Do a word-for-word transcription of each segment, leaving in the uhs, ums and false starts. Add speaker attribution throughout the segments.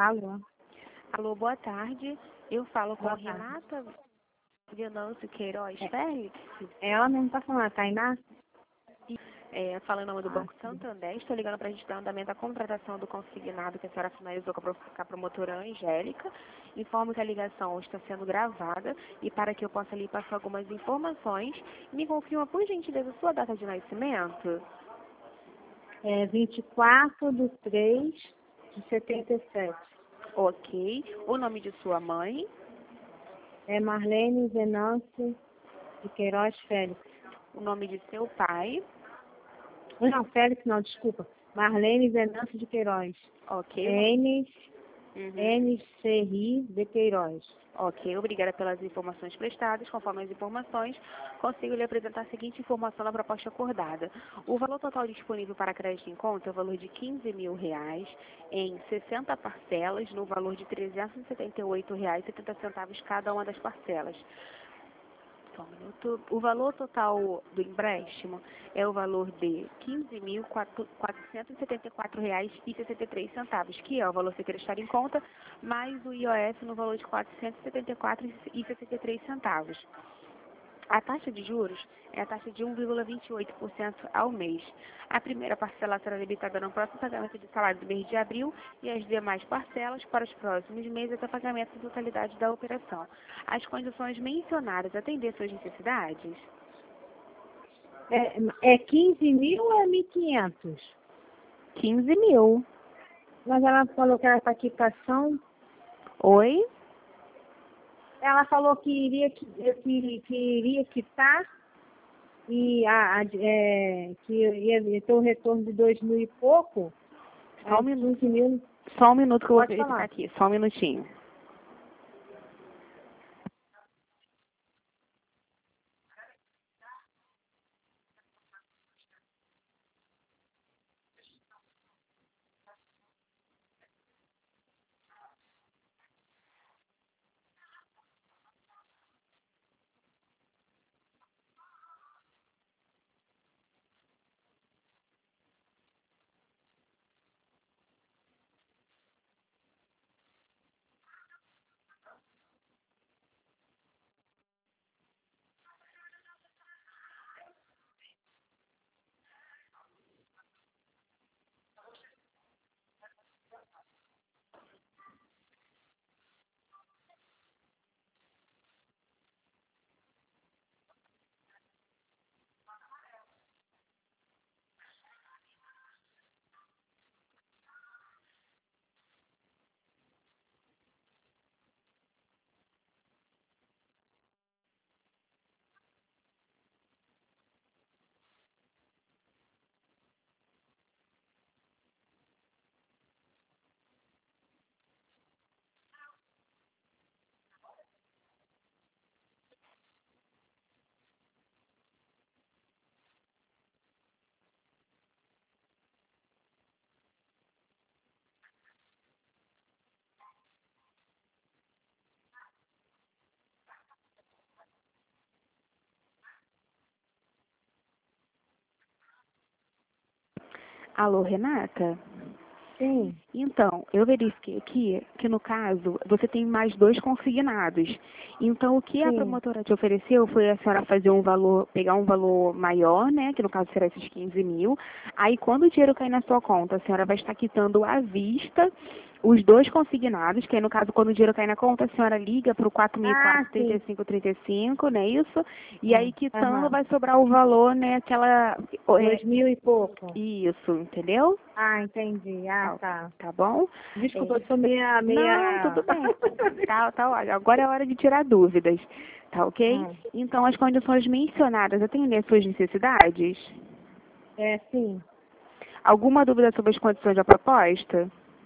Speaker 1: Alô.
Speaker 2: Alô, boa tarde. Eu falo com
Speaker 1: Boa tarde.
Speaker 2: Renata Venâncio Queiroz
Speaker 1: É.
Speaker 2: Félix.
Speaker 1: Ela mesmo está falando, Tainá?
Speaker 2: É, fala em nome do
Speaker 1: Ah,
Speaker 2: Banco
Speaker 1: sim.
Speaker 2: Santander. Estou ligando para a gente dar andamento à contratação do consignado que a senhora finalizou com a, pro- com a promotora Angélica. Informo que a ligação está sendo gravada e para que eu possa lhe passar algumas informações, me confirma, por gentileza, sua data de nascimento.
Speaker 1: É vinte e quatro de três de setenta e sete.
Speaker 2: Ok. O nome de sua mãe.
Speaker 1: É Marlene Venâncio de Queiroz Félix.
Speaker 2: O nome de seu pai.
Speaker 1: Não, Félix não, desculpa. Marlene Venâncio de Queiroz.
Speaker 2: Ok. o nome-
Speaker 1: N,
Speaker 2: Uhum.
Speaker 1: N C I de Queiroz.
Speaker 2: Ok, obrigada pelas informações prestadas. Conforme as informações, consigo lhe apresentar a seguinte informação da proposta acordada. O valor total disponível para crédito em conta é o valor de quinze mil reais em sessenta parcelas, no valor de trezentos e setenta e oito reais e setenta centavos cada uma das parcelas. Só um minuto. O valor total do empréstimo é o valor de quinze mil quatrocentos e setenta e quatro reais e sessenta e três centavos, que é o valor secretário em conta, mais o I O F no valor de quatrocentos e setenta e quatro reais e sessenta e três centavos. A taxa de juros é a taxa de um vírgula vinte e oito por cento ao mês. A primeira parcela será debitada no próximo pagamento de salário do mês de abril e as demais parcelas para os próximos meses até pagamento da totalidade da operação. As condições mencionadas atender suas necessidades?
Speaker 1: É, é quinze mil ou é mil e quinhentos?
Speaker 2: quinze mil.
Speaker 1: Mas ela falou que era para quitação.
Speaker 2: Oi?
Speaker 1: Ela falou que iria, que, que, que iria quitar e a, a- é, que ia ter um retorno de dois mil e pouco.
Speaker 2: Só um
Speaker 1: É,
Speaker 2: minuto.
Speaker 1: quinze mil.
Speaker 2: Só um minuto que eu vou
Speaker 1: Pode
Speaker 2: verificar
Speaker 1: falar.
Speaker 2: aqui. Só um minutinho. Alô, Renata?
Speaker 1: Sim,
Speaker 2: Então, eu verifiquei aqui que, no caso, você tem mais dois consignados. Então, o que a
Speaker 1: sim.
Speaker 2: promotora te ofereceu foi a senhora fazer um valor, pegar um valor maior, né, que no caso será esses quinze mil. Aí, quando o dinheiro cair na sua conta, a senhora vai estar quitando à vista os dois consignados, que aí, no caso, quando o dinheiro cair na conta, a senhora liga para o quatro mil e
Speaker 1: Ah,
Speaker 2: quatrocentos e trinta
Speaker 1: sim.
Speaker 2: e cinco trinta e cinco, não é isso? E aí,
Speaker 1: Hum,
Speaker 2: quitando,
Speaker 1: aham.
Speaker 2: vai sobrar o valor, né, aquela...
Speaker 1: Dois
Speaker 2: é,
Speaker 1: mil e pouco.
Speaker 2: isso, entendeu?
Speaker 1: Ah, entendi. Ah,
Speaker 2: Tá,
Speaker 1: tá.
Speaker 2: tá bom?
Speaker 1: Desculpa,
Speaker 2: É,
Speaker 1: eu sou meia,
Speaker 2: não,
Speaker 1: meia...
Speaker 2: tudo bem. Tá, tá, olha, agora é hora de tirar dúvidas. Tá ok?
Speaker 1: Hum,
Speaker 2: Então, as condições mencionadas atendem às suas necessidades?
Speaker 1: é, sim.
Speaker 2: Alguma dúvida sobre as condições da proposta?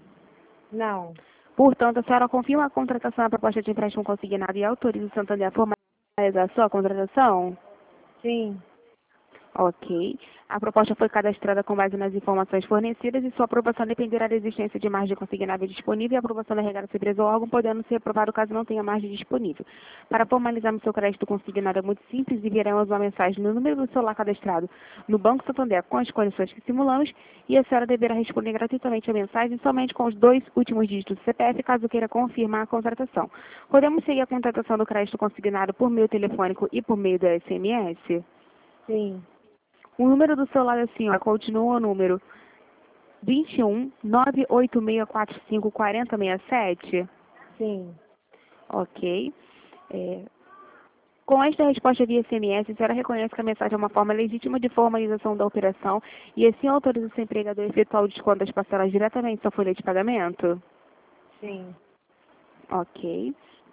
Speaker 1: Não.
Speaker 2: Portanto, a senhora confirma a contratação da proposta de empréstimo consignado e autoriza o Santander a formalizar a sua contratação?
Speaker 1: Sim.
Speaker 2: Ok. A proposta foi cadastrada com base nas informações fornecidas e sua aprovação dependerá da existência de margem consignável disponível e a aprovação da regada sobre o órgão, podendo ser aprovado caso não tenha margem disponível. Para formalizarmos seu crédito consignado é muito simples, enviaremos uma mensagem no número do celular cadastrado no Banco Santander com as condições que simulamos e a senhora deverá responder gratuitamente a mensagem somente com os dois últimos dígitos do C P F, caso queira confirmar a contratação. Podemos seguir a contratação do crédito consignado por meio telefônico e por meio do S M S?
Speaker 1: Sim,
Speaker 2: O número do celular da senhora continua o número vinte e um, nove oito seis quatro cinco, quatro zero seis sete?
Speaker 1: sim.
Speaker 2: Ok. É, com esta resposta via S M S, a senhora reconhece que a mensagem é uma forma legítima de formalização da operação e assim autoriza o seu empregador a efetuar o desconto das parcelas diretamente em sua folha de pagamento?
Speaker 1: Sim.
Speaker 2: Ok.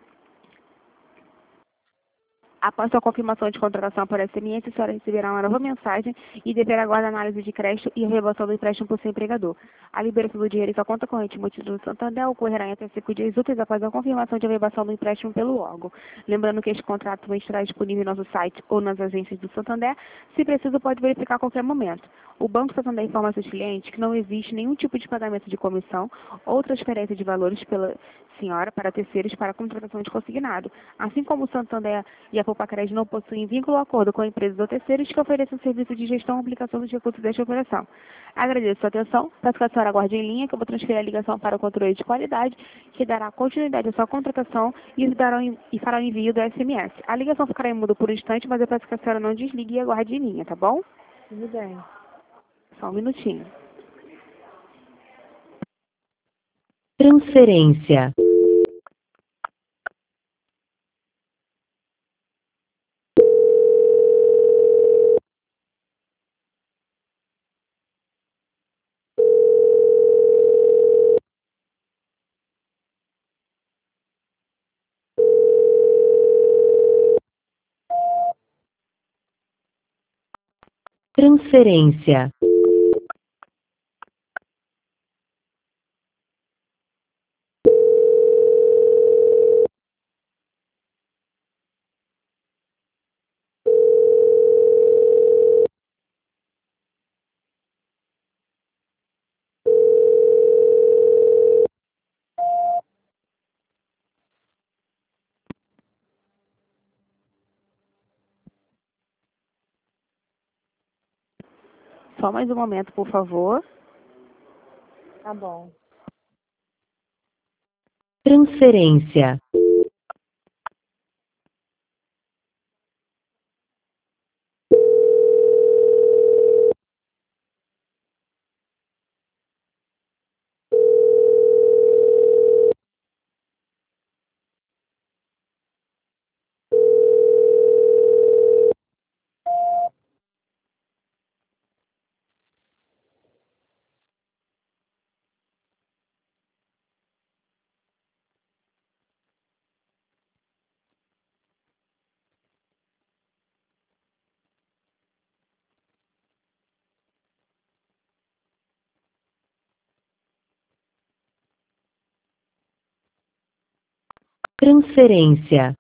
Speaker 2: Após sua confirmação de contratação por S M S, a senhora receberá uma nova mensagem e deverá aguardar a análise de crédito e a revogação do empréstimo por seu empregador. A liberação do dinheiro em sua conta corrente multítulo do Santander ocorrerá em até cinco dias úteis após a confirmação de revogação do empréstimo pelo órgão. Lembrando que este contrato também estará disponível em nosso site ou nas agências do Santander. Se preciso, pode verificar a qualquer momento. O Banco Santander informa a seus clientes que não existe nenhum tipo de pagamento de comissão ou transferência de valores pela senhora para terceiros para a contratação de consignado. Assim como o Santander e a Poupa-Crédito não possuem vínculo ou acordo com empresas ou terceiros que ofereçam serviço de gestão ou aplicação dos recursos desta operação. Agradeço sua atenção. Peço que a senhora aguarde em linha, que eu vou transferir a ligação para o controle de qualidade, que dará continuidade à sua contratação e, darão, e fará o envio do S M S. A ligação ficará em mudo por um instante, mas eu peço que a senhora não desligue e aguarde em linha, tá bom?
Speaker 1: Tudo bem.
Speaker 2: Só um minutinho.
Speaker 3: Transferência. Transferência.
Speaker 2: Só mais um momento, por favor.
Speaker 1: Tá bom.
Speaker 3: Transferência. Transferência.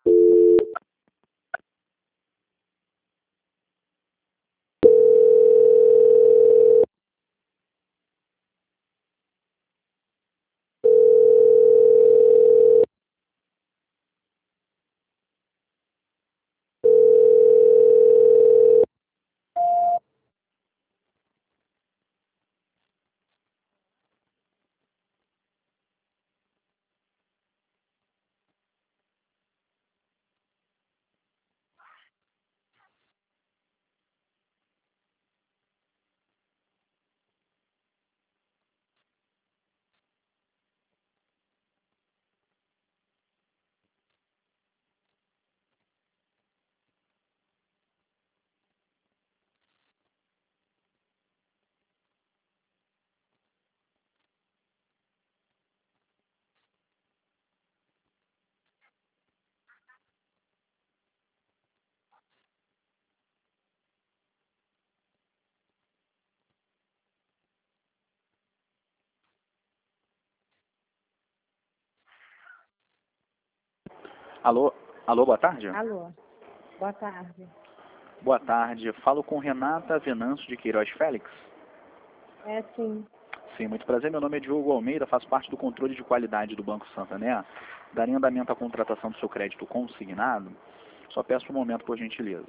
Speaker 4: Alô, alô, boa tarde.
Speaker 1: Alô. Boa tarde.
Speaker 4: Boa tarde. Falo com Renata Venâncio de Queiroz Félix.
Speaker 1: É sim.
Speaker 4: Sim, muito prazer. Meu nome é Diogo Almeida, faço parte do controle de qualidade do Banco Santander. Daria andamento à contratação do seu crédito consignado? Só peço um momento, por gentileza.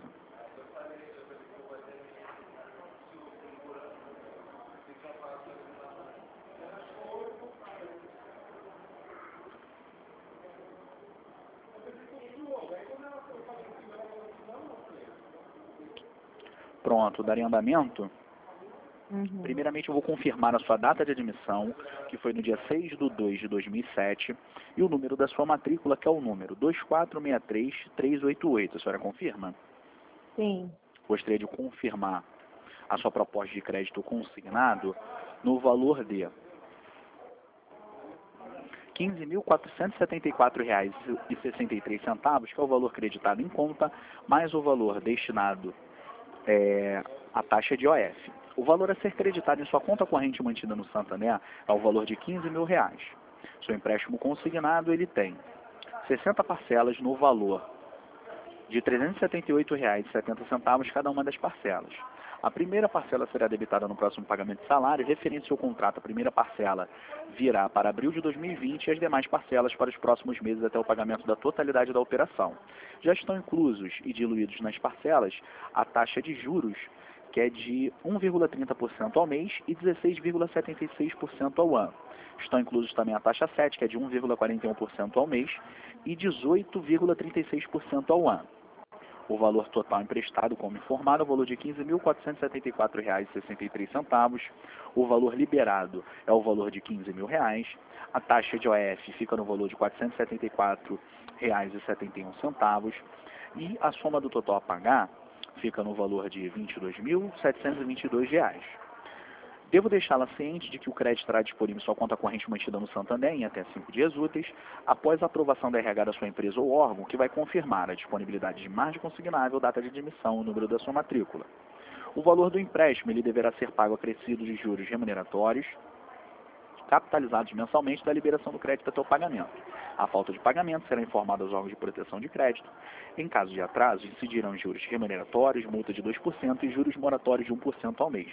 Speaker 4: Pronto, daria andamento?
Speaker 1: Uhum.
Speaker 4: Primeiramente, eu vou confirmar a sua data de admissão, que foi no dia seis de dois de dois mil e sete, e o número da sua matrícula, que é o número dois quatro seis três três oito oito. A senhora confirma?
Speaker 1: Sim.
Speaker 4: Gostaria de confirmar a sua proposta de crédito consignado no valor de quinze mil quatrocentos e setenta e quatro reais e sessenta e três centavos, que é o valor creditado em conta, mais o valor destinado é, à taxa de O F. O valor a ser creditado em sua conta corrente mantida no Santander é o valor de quinze mil reais. Seu empréstimo consignado, ele tem sessenta parcelas no valor de trezentos e setenta e oito reais e setenta centavos cada uma das parcelas. A primeira parcela será debitada no próximo pagamento de salário. Referente ao contrato, a primeira parcela virá para abril de dois mil e vinte e as demais parcelas para os próximos meses até o pagamento da totalidade da operação. Já estão inclusos e diluídos nas parcelas a taxa de juros, que é de um vírgula trinta por cento ao mês e dezesseis vírgula setenta e seis por cento ao ano. Estão inclusos também a taxa sete, que é de um vírgula quarenta e um por cento ao mês e dezoito vírgula trinta e seis por cento ao ano. O valor total emprestado, como informado, é o valor de quinze mil quatrocentos e setenta e quatro reais e sessenta e três centavos. O valor liberado é o valor de quinze mil reais. A taxa de O F fica no valor de quatrocentos e setenta e quatro reais e setenta e um centavos. E a soma do total a pagar fica no valor de vinte e dois mil setecentos e vinte e dois reais. Devo deixá-la ciente de que o crédito estará disponível em sua conta corrente mantida no Santander em até cinco dias úteis, após a aprovação da R H da sua empresa ou órgão, que vai confirmar a disponibilidade de margem consignável, data de admissão, o número da sua matrícula. O valor do empréstimo ele deverá ser pago acrescido de juros remuneratórios, capitalizados mensalmente da liberação do crédito até o pagamento. A falta de pagamento será informada aos órgãos de proteção de crédito. Em caso de atraso, incidirão juros remuneratórios, multa de dois por cento e juros moratórios de um por cento ao mês.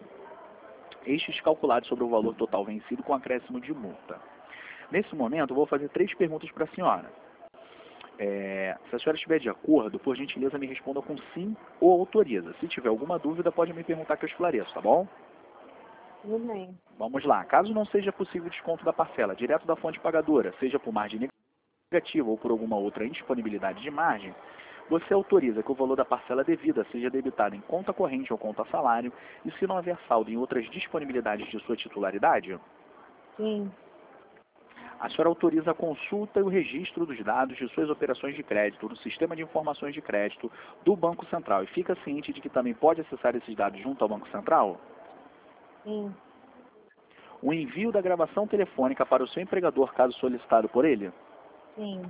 Speaker 4: Estes calculados sobre o valor total vencido com acréscimo de multa. Nesse momento, eu vou fazer três perguntas para a senhora. É, se a senhora estiver de acordo, por gentileza, me responda com sim ou autoriza. Se tiver alguma dúvida, pode me perguntar que eu esclareço, tá bom?
Speaker 1: Tudo bem.
Speaker 4: Vamos lá. Caso não seja possível o desconto da parcela direto da fonte pagadora, seja por margem negativa ou por alguma outra indisponibilidade de margem, você autoriza que o valor da parcela devida seja debitado em conta corrente ou conta salário e, se não houver saldo em outras disponibilidades de sua titularidade?
Speaker 1: Sim.
Speaker 4: A senhora autoriza a consulta e o registro dos dados de suas operações de crédito no Sistema de Informações de Crédito do Banco Central e fica ciente de que também pode acessar esses dados junto ao Banco Central?
Speaker 1: Sim.
Speaker 4: O envio da gravação telefônica para o seu empregador, caso solicitado por ele?
Speaker 1: Sim.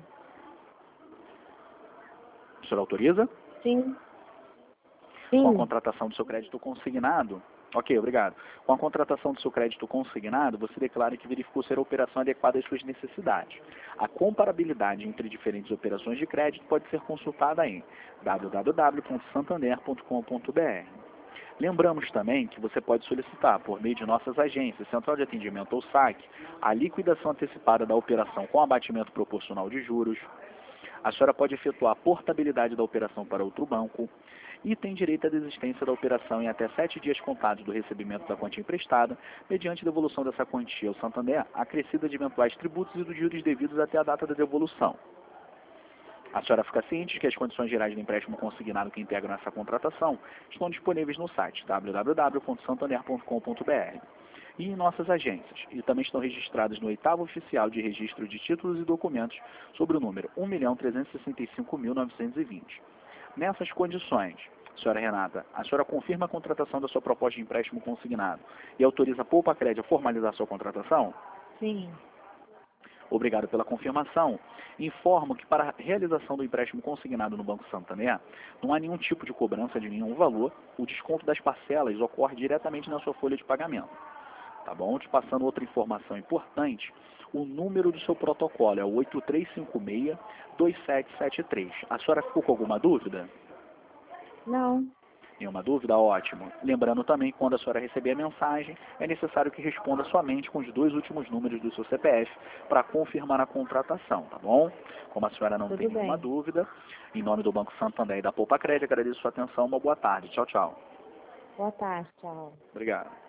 Speaker 4: A senhora autoriza?
Speaker 1: Sim.
Speaker 4: Com a
Speaker 1: Sim.
Speaker 4: contratação do seu crédito consignado? Ok, obrigado. Com a contratação do seu crédito consignado, você declara que verificou ser a operação adequada às suas necessidades. A comparabilidade entre diferentes operações de crédito pode ser consultada em w w w ponto santander ponto com ponto b r. Lembramos também que você pode solicitar, por meio de nossas agências, Central de Atendimento ou S A C, a liquidação antecipada da operação com abatimento proporcional de juros. A senhora pode efetuar a portabilidade da operação para outro banco e tem direito à desistência da operação em até sete dias contados do recebimento da quantia emprestada, mediante devolução dessa quantia ao Santander, acrescida de eventuais tributos e dos juros devidos até a data da devolução. A senhora fica ciente de que as condições gerais do empréstimo consignado que integram essa contratação estão disponíveis no site w w w ponto santander ponto com ponto b r e em nossas agências, e também estão registradas no oitavo oficial de registro de títulos e documentos sobre o número um milhão trezentos e sessenta e cinco mil novecentos e vinte. Nessas condições, senhora Renata, a senhora confirma a contratação da sua proposta de empréstimo consignado e autoriza a Poupa Crédito a formalizar sua contratação?
Speaker 1: Sim.
Speaker 4: Obrigado pela confirmação. Informo que para a realização do empréstimo consignado no Banco Santander, não há nenhum tipo de cobrança de nenhum valor. O desconto das parcelas ocorre diretamente na sua folha de pagamento. Tá bom? Te passando outra informação importante. O número do seu protocolo é o oito três cinco seis, dois sete sete três. A senhora ficou com alguma dúvida?
Speaker 1: Não.
Speaker 4: Nenhuma dúvida? Ótimo. Lembrando também que quando a senhora receber a mensagem, é necessário que responda somente com os dois últimos números do seu C P F para confirmar a contratação, tá bom? Como a senhora não
Speaker 1: Tudo
Speaker 4: tem nenhuma
Speaker 1: bem.
Speaker 4: dúvida, em nome do Banco Santander e da Poupa Crédito, agradeço sua atenção. Uma boa tarde. Tchau, tchau.
Speaker 1: Boa tarde, tchau.
Speaker 4: Obrigado.